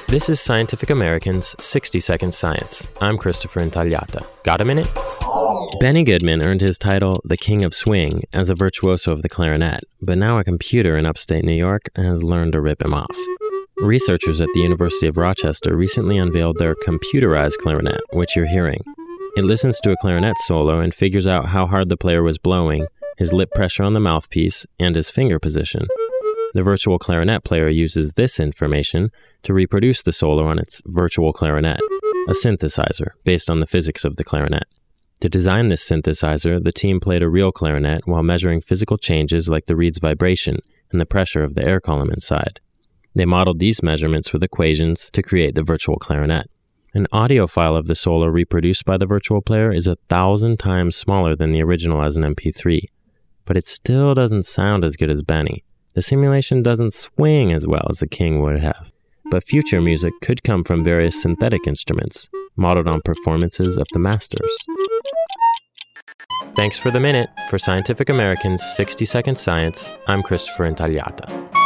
This is Scientific American's 60-Second Science. I'm Christopher Intagliata. Got a minute? Benny Goodman earned his title the King of Swing as a virtuoso of the clarinet, but now a computer in upstate New York has learned to rip him off. Researchers at the University of Rochester recently unveiled their computerized clarinet, which you're hearing. It listens to a clarinet solo and figures out how hard the player was blowing, his lip pressure on the mouthpiece, and his finger position. The virtual clarinet player uses this information to reproduce the solo on its virtual clarinet, a synthesizer based on the physics of the clarinet. To design this synthesizer, the team played a real clarinet while measuring physical changes like the reed's vibration and the pressure of the air column inside. They modeled these measurements with equations to create the virtual clarinet. An audio file of the solo reproduced by the virtual player is 1,000 times smaller than the original as an MP3, but it still doesn't sound as good as Benny. The simulation doesn't swing as well as the King would have. But future music could come from various synthetic instruments, modeled on performances of the masters. Thanks for the minute. For Scientific American's 60-Second Science, I'm Christopher Intagliata.